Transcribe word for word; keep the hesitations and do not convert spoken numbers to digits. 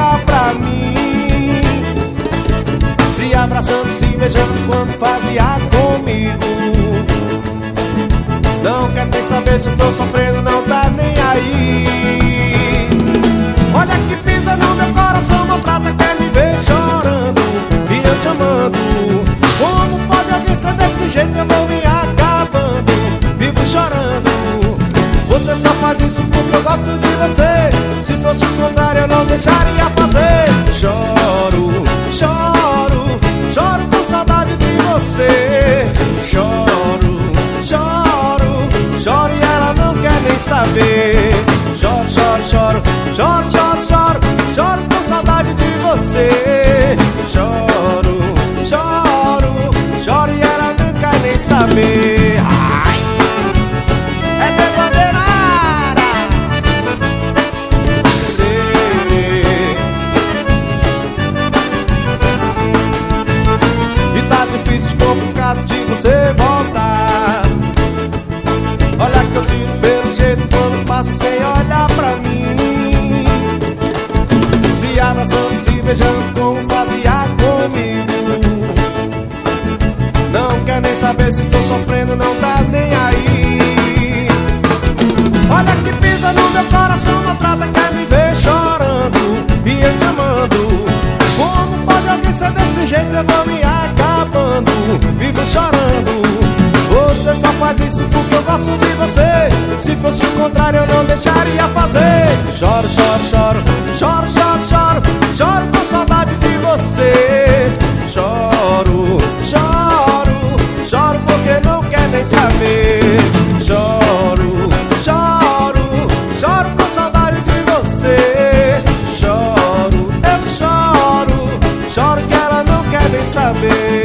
olha pra mim, se abraçando, se beijando quando fazia comigo. Não quer nem saber se eu tô sofrendo, não tá nem aí. Olha que pisa no meu coração, maltrata, quer me ver chorando e eu te amando. Como pode alguém ser desse jeito? Eu vou me acabando, vivo chorando. Você só faz isso porque eu gosto de você. Se fosse o contrário eu não deixaria fazer. Choro, choro, choro com saudade de você. Choro, choro, choro e ela não quer nem saber. Choro, choro, choro, choro, choro, choro, choro com saudade de você. Choro, choro, choro e ela não quer nem saber. Ai, é de bandeirada. E tá difícil, complicado de você voltar. Olha que eu tiro pelo jeito quando passa sem olhar pra mim, se abraçando, se beijando como fazia comigo. Não quer nem saber se tô sofrendo, não tá nem aí. Olha que pisa no meu coração, maltrata, quer me ver chorando e eu te amando. Como pode alguém ser desse jeito? Eu vou me acabando, vivo chorando. Você só faz isso porque eu gosto de você. Se fosse o contrário eu não deixaria fazer. Choro, choro, choro, choro, choro, choro, choro com saudade de você. Choro, choro, choro porque não quer nem saber. Choro, choro, choro com saudade de você. Choro, eu choro, choro que ela não quer nem saber.